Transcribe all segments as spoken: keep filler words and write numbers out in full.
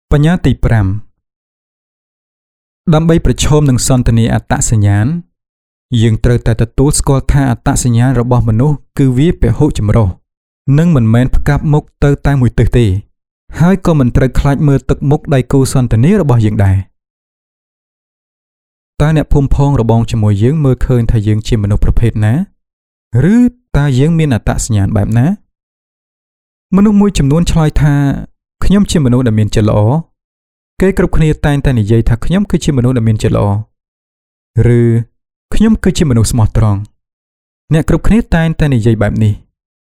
បញ្ញត្តិប្រាំដើម្បីប្រឈមនឹងសន្តានាអត្តសញ្ញាណយើងត្រូវតែទទួលស្គាល់ថាអត្តសញ្ញាណរបស់មនុស្សគឺវាពហុចម្រុះនិងមិនមែនផ្កាប់មុខទៅតែមួយទិសទេហើយក៏មិនត្រូវខ្លាចមើលទឹកមុខដៃគូសន្តានារបស់យើងដែរតើអ្នកភូមិផងរបងជាមួយយើងមើលឃើញថាយើងជាមនុស្សប្រភេទណាឬតើយើងមានអត្តសញ្ញាណបែបណាមនុស្សមួយចំនួនឆ្លើយថាខ្ញុំជាមនុស្សដែលមានចិត្តល្អគេគ្រប់គ្នាតែងតែនិយាយថាខ្ញុំគឺជាមនុស្សដែលមានចិត្តល្អឬខ្ញុំគឺជាមនុស្សស្មោះត្រង់អ្នកគ្រប់គ្នាតែងតែនិយាយបែបនេះ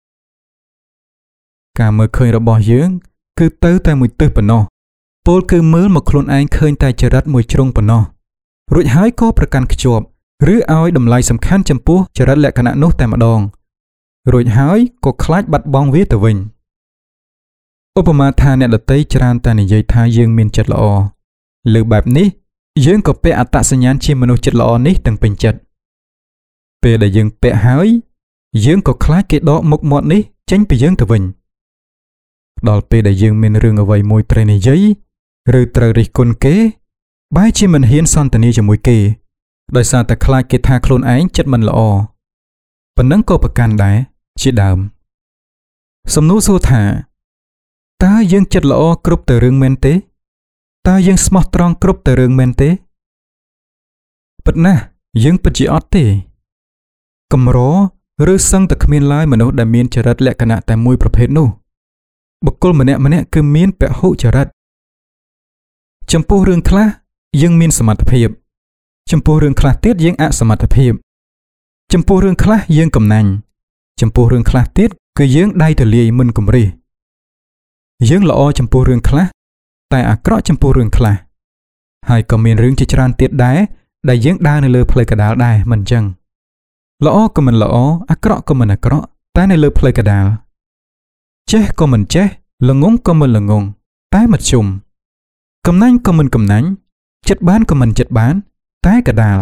ការមើលឃើញរបស់យើងគឺទៅតែមួយទិសប៉ុណ្ណោះពោលគឺមើលមកខ្លួនឯងឃើញតែចរិតមួយជ្រុងប៉ុណ្ណោះរួចហើយក៏ប្រកាន់ខ្ជាប់ឬឲ្យតម្លៃសំខាន់ចំពោះចរិតលក្ខណៈនោះតែម្ដងរួចហើយក៏ខ្លាចបាត់បង់វាទៅវិញឧបមាថាអ្នកដទៃច្រើនតែនិយាយថាយើងមានចិត្តល្អលើបែបនេះយើងក៏ពាក់អត្តសញ្ញាណជាមនុស្សចិត្តល្អនេះទាំងពេញចិត្តពេលដែលយើងពាក់ហើយយើងក៏ខ្លាចគេដកមុខមាត់នេះចេញពីយើងទៅវិញដល់ពេលដែលយើងមានរឿងអ្វីមួយត្រូវនិយាយឬត្រូវរិះគន់គេបែរជាមិនហ៊ានសន្ទនាជាមួយគេដោយសារតែខ្លាចគេថាខ្លួនឯងចិត្តមិនល្អប៉ុណ្ណឹងក៏ប្រកាន់ដែរជាដើមសំណួរសួរថាតើយើងចិត្តល្អគ្រប់តែរឿងមែនទេតើយើងស្មោះត្រង់គ្រប់តែរឿងមែនទេពិតណាស់យើងពិតជាអត់ទេកម្រឬសឹងតែគ្មានឡើយមនុស្សដែលមានចរិតលក្ខណៈតែមួយប្រភេទនោះបុគ្គលម្នាក់ម្នាក់គឺមានពហុចរិតចំពោះរឿងខ្លះយើងមានសមត្ថភាពចំពោះរឿងខ្លះទៀតយើងអសមត្ថភាពចំពោះរឿងខ្លះយើងកំណាញ់ចំពោះរឿងខ្លះទៀតគឺយើងដៃទលាយមិនគំរិះយើងល្អចំពោះរឿងខ្លះតែអាក្រក់ចំពោះរឿងខ្លះហើយក៏មានរឿងជាច្រើនទៀតដែរដែលយើងដើរនៅលើផ្លូវកណ្ដាលដែរមិនចឹងល្អក៏មិនល្អអាក្រក់ក៏មិនអាក្រក់តែនៅលើផ្លូវកណ្ដាលចេះក៏មិនចេះល្ងងក៏មិនល្ងងតែមធ្យមកំណាញ់ក៏មិនកំណាញ់ចិត្តបានក៏មិនចិត្តបានតែកណ្ដាល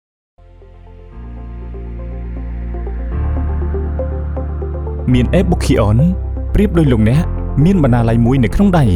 មាន Ebukion ប្រៀបដូចលោកអ្នកមានបណ្ណាល័យមួយនៅក្នុងដៃ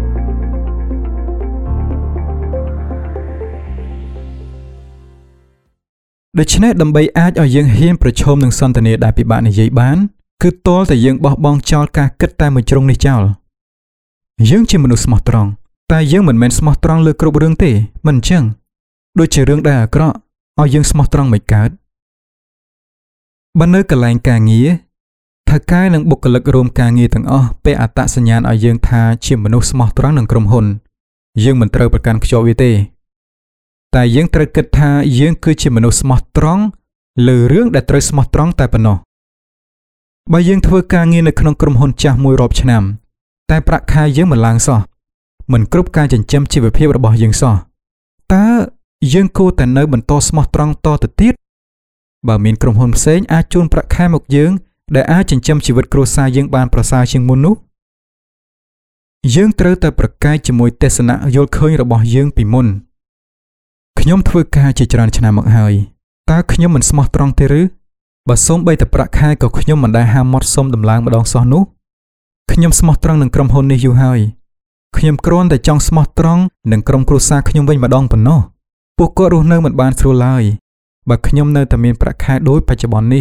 ដូច្នេះដើម្បីអាចឲ្យយើងហ៊ានប្រឈមនឹងសន្តានាដែលពិបាកនិយាយបានគឺទាល់តែយើងបោះបង់ចោលការគិតតែមួយជ្រុងនេះចោលយើងជាមនុស្សស្មោះត្រង់តែយើងមិនមែនស្មោះត្រង់លើគ្រប់រឿងទេមិនអញ្ចឹងដូចជារឿងដែលអាក្រក់ឲ្យយើងស្មោះត្រង់មិនកើតបើនៅកន្លែងការងារថៅកែនិងបុគ្គលិករួមការងារទាំងអស់ពាក់អត្តសញ្ញាណឲ្យយើងថាជាមនុស្សស្មោះត្រង់នឹងក្រុមហ៊ុនយើងមិនត្រូវប្រកាន់ខ្ជាប់វាទេតែយើងត្រូវគិតថាយើងគឺជាមនុស្សស្មោះត្រង់លើរឿងដែលត្រូវស្មោះត្រង់តែប៉ុណ្ណោះបើយើងធ្វើការងារនៅក្នុងក្រុមហ៊ុនចាស់មួយរាប់ឆ្នាំតែប្រាក់ខែយើងមិនឡើងសោះមិនគ្រប់ការចិញ្ចឹមជីវភាពរបស់យើងសោះតើយើងគួរតែនៅបន្តស្មោះត្រង់តទៅទៀតបើមានក្រុមហ៊ុនផ្សេងអាចជូនប្រាក់ខែមកយើងដែលអាចចិញ្ចឹមជីវិតគ្រួសារយើងបានប្រសើរជាងមុននោះយើងត្រូវតែប្រកែកជាមួយទស្សនៈយល់ឃើញរបស់យើងពីមុនខ្ញុំធ្វើការជាច្រើនឆ្នាំមកហើយតើខ្ញុំមិនស្មោះត្រង់ទេឬបើសូម្បីតែប្រាក់ខែក៏ខ្ញុំមិនដែលហាមាត់សុំដំឡើងម្ដងសោះនោះខ្ញុំស្មោះត្រង់នឹងក្រុមហ៊ុននេះយូរហើយខ្ញុំគ្រាន់តែចង់ស្មោះត្រង់នឹងក្រុមគ្រួសារខ្ញុំវិញម្ដងប៉ុណ្ណោះពួកគាត់រស់នៅមិនបានស្រួលឡើយបើខ្ញុំនៅតែមានប្រាក់ខែដូចបច្ចុប្បន្ននេះ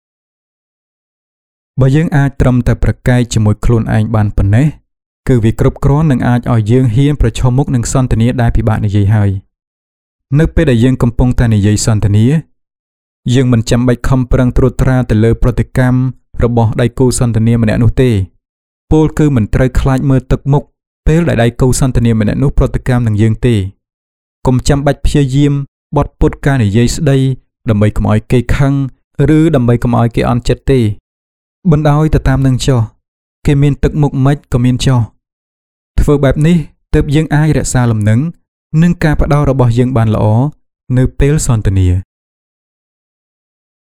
បើយើងអាចត្រឹមតែប្រកែកជាមួយខ្លួនឯងបានប៉ុណ្ណេះគឺវាគ្រប់គ្រាន់នឹងអាចឲ្យយើងហ៊ានប្រឈមមុខនឹងសន្តានាដែលពិបាកនិយាយហើយនៅពេលដែលយើងកំពុងតែនិយាយសន្តានាយើងមិនចាំបាច់ខំប្រឹងត្រួតត្រាទៅលើប្រតិកម្មរបស់ដៃគូសន្តានាម្នាក់នោះទេពោលគឺមិនត្រូវខ្លាចមើលទឹកមុខពេលដែលដៃគូសន្តានាម្នាក់នោះប្រតិកម្មនឹងយើងទេកុំចាំបាច់ព្យាយាមបត់ពុតការនិយាយស្ដីដើម្បីកុំឲ្យគេខឹងឬដើម្បីកុំឲ្យគេអន់ចិត្តទេបណ្ដោយទៅតាមនឹងចុះគេមានទឹកមុខមិនក៏មានចុះធ្វើបែបនេះទើបយើងអាចរក្សាលំនឹងនិងការផ្ដោតរបស់យើងបានល្អនៅពេលសន្ទនា